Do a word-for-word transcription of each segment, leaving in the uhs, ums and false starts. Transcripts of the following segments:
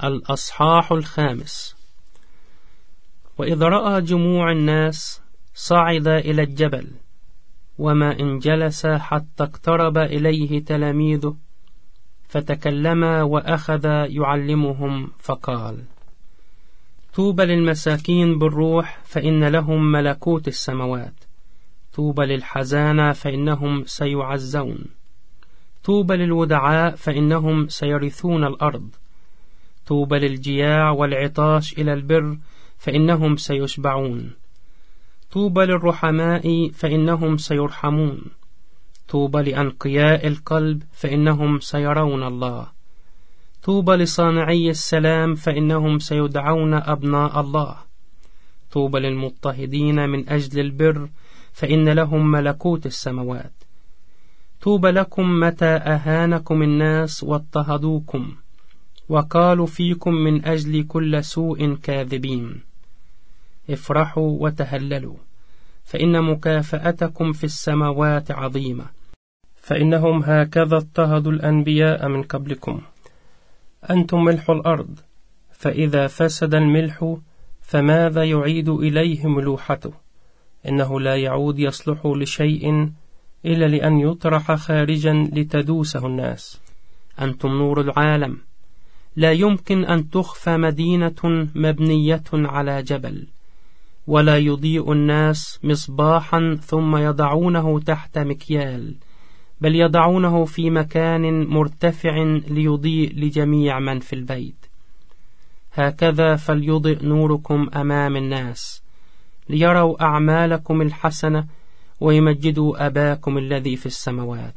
الأصحاح الخامس. وإذا رأى جموع الناس صعد إلى الجبل، وما إن جلس حتى اقترب إليه تلاميذه، فتكلم وأخذ يعلمهم فقال: طوبى للمساكين بالروح، فإن لهم ملكوت السماوات. طوبى للحزانة، فإنهم سيعزون. طوبى للودعاء، فإنهم سيرثون الأرض. طوبى للجياع والعطاش إلى البر، فإنهم سيشبعون. طوبى للرحماء، فإنهم سيرحمون. طوبى لأنقياء القلب، فإنهم سيرون الله. طوبى لصانعي السلام، فإنهم سيدعون أبناء الله. طوبى للمضطهدين من أجل البر، فإن لهم ملكوت السماوات. طوبى لكم متى أهانكم الناس واضطهدوكم وقالوا فيكم من أجل كل سوء كاذبين. افرحوا وتهللوا، فإن مكافأتكم في السماوات عظيمة، فإنهم هكذا اضطهدوا الأنبياء من قبلكم. أنتم ملح الأرض، فإذا فسد الملح فماذا يعيد إليه ملوحته؟ إنه لا يعود يصلح لشيء إلا لأن يطرح خارجا لتدوسه الناس. أنتم نور العالم. لا يمكن أن تخفى مدينة مبنية على جبل، ولا يضيء الناس مصباحا ثم يضعونه تحت مكيال، بل يضعونه في مكان مرتفع ليضيء لجميع من في البيت. هكذا فليضئ نوركم أمام الناس، ليروا أعمالكم الحسنة ويمجدوا أباكم الذي في السماوات.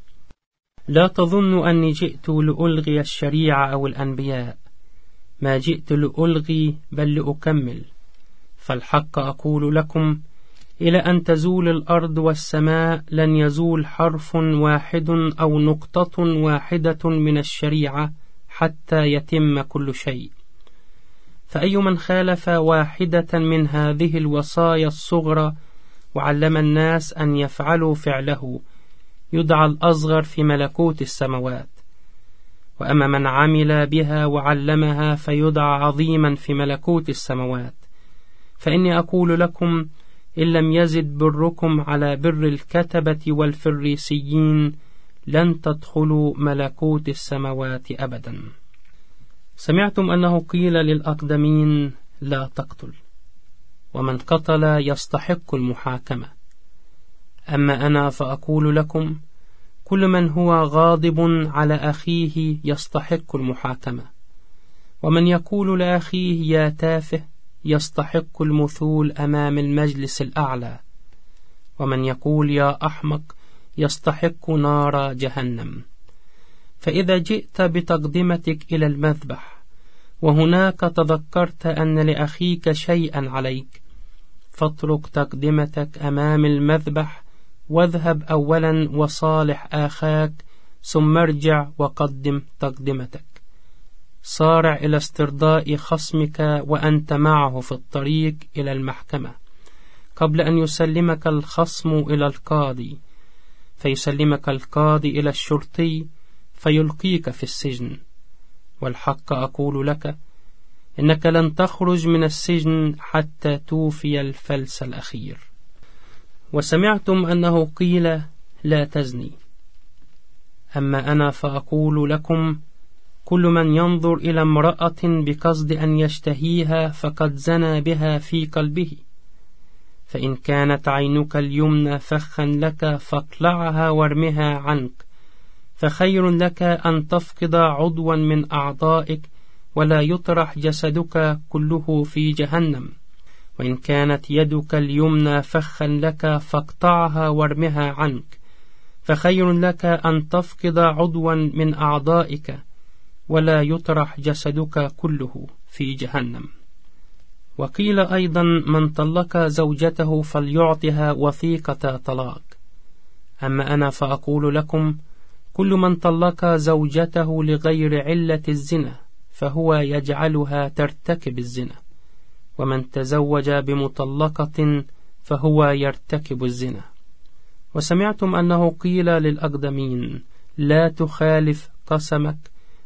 لا تظنوا أني جئت لألغي الشريعة أو الأنبياء، ما جئت لألغي بل لأكمل. فالحق أقول لكم، إلى أن تزول الأرض والسماء لن يزول حرف واحد أو نقطة واحدة من الشريعة حتى يتم كل شيء. فأي من خالف واحدة من هذه الوصايا الصغرى وعلم الناس أن يفعلوا فعله، يدعى الأصغر في ملكوت السماوات. وأما من عمل بها وعلمها فيدعى عظيما في ملكوت السماوات. فإني أقول لكم، إن لم يزد بركم على بر الكتبة والفريسيين لن تدخلوا ملكوت السماوات أبدا. سمعتم أنه قيل للأقدمين: لا تقتل، ومن قتل يستحق المحاكمة. أما أنا فأقول لكم، كل من هو غاضب على أخيه يستحق المحاكمة، ومن يقول لأخيه يا تافه يستحق المثول أمام المجلس الأعلى، ومن يقول يا أحمق يستحق نار جهنم. فإذا جئت بتقدمتك إلى المذبح وهناك تذكرت أن لأخيك شيئا عليك، فاترك تقدمتك أمام المذبح واذهب أولا وصالح آخاك، ثم ارجع وقدم تقدمتك. صارع إلى استرضاء خصمك وأنت معه في الطريق إلى المحكمة، قبل أن يسلمك الخصم إلى القاضي، فيسلمك القاضي إلى الشرطي فيلقيك في السجن. والحق أقول لك، إنك لن تخرج من السجن حتى توفي الفلس الأخير. وسمعتم أنه قيل: لا تزني. أما أنا فأقول لكم، كل من ينظر إلى امرأة بقصد أن يشتهيها فقد زنى بها في قلبه. فإن كانت عينك اليمنى فخا لك فاقلعها وارمها عنك، فخير لك أن تفقد عضوا من أعضائك ولا يطرح جسدك كله في جهنم. وإن كانت يدك اليمنى فخا لك فاقطعها وارمها عنك، فخير لك أن تفقد عضوا من أعضائك ولا يطرح جسدك كله في جهنم. وقيل أيضا: من طلق زوجته فليعطها وثيقة طلاق. أما أنا فأقول لكم، كل من طلق زوجته لغير علة الزنا فهو يجعلها ترتكب الزنا، ومن تزوج بمطلقة فهو يرتكب الزنا. وسمعتم أنه قيل للأقدمين: لا تخالف قسمك،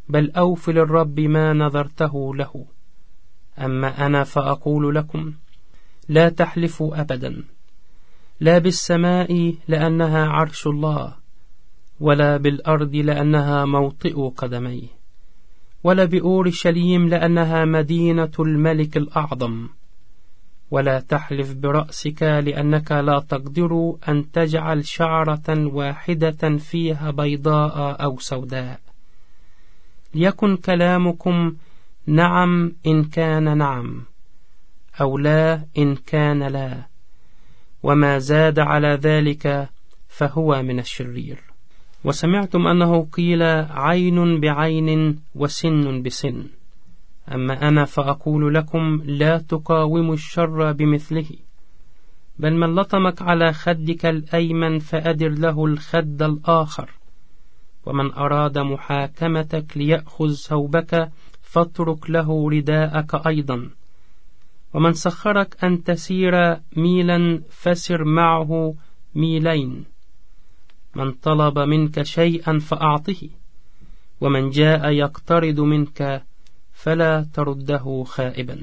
بل أوف للرب ما نذرته له. أما أنا فأقول لكم لا تحلفوا أبدا، لا بالسماء لأنها عرش الله، ولا بالأرض لأنها موطئ قدميه، ولا بأورشليم لأنها مدينة الملك الأعظم، ولا تحلف برأسك لأنك لا تقدر أن تجعل شعرة واحدة فيها بيضاء أو سوداء. ليكن كلامكم نعم إن كان نعم، أو لا إن كان لا، وما زاد على ذلك فهو من الشرير. وسمعتم أنه قيل عين بعين وسن بسن، أما أنا فأقول لكم لا تقاوموا الشر بمثله، بل من لطمك على خدك الأيمن فأدر له الخد الآخر، ومن أراد محاكمتك ليأخذ ثوبك فاترك له رداءك أيضا، ومن سخرك أن تسير ميلا فسر معه ميلين. من طلب منك شيئا فأعطه، ومن جاء يقترض منك فلا ترده خائبا.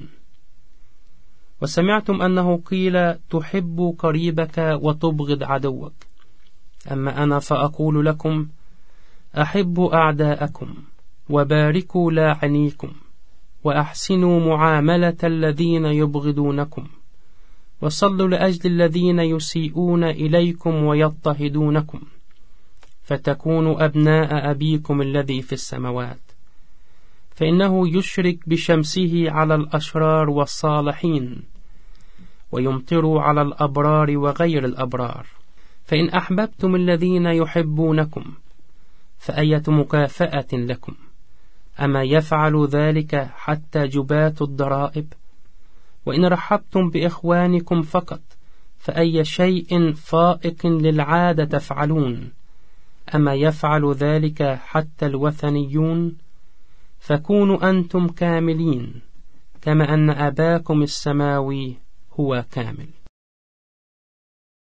وسمعتم أنه قيل تحب قريبك وتبغض عدوك، أما أنا فأقول لكم أحبوا أعداءكم، وباركوا لاعنيكم، وأحسنوا معاملة الذين يبغضونكم، وصلوا لأجل الذين يسيئون إليكم ويضطهدونكم، فتكونوا أبناء أبيكم الذي في السماوات، فإنه يشرك بشمسه على الأشرار والصالحين، ويمطر على الأبرار وغير الأبرار. فإن أحببتم الذين يحبونكم فأية مكافأة لكم؟ أما يفعل ذلك حتى جبات الضرائب؟ وإن رحبتم بإخوانكم فقط فأي شيء فائق للعادة تفعلون؟ أما يفعل ذلك حتى الوثنيون؟ فكونوا أنتم كاملين كما أن أباكم السماوي هو كامل.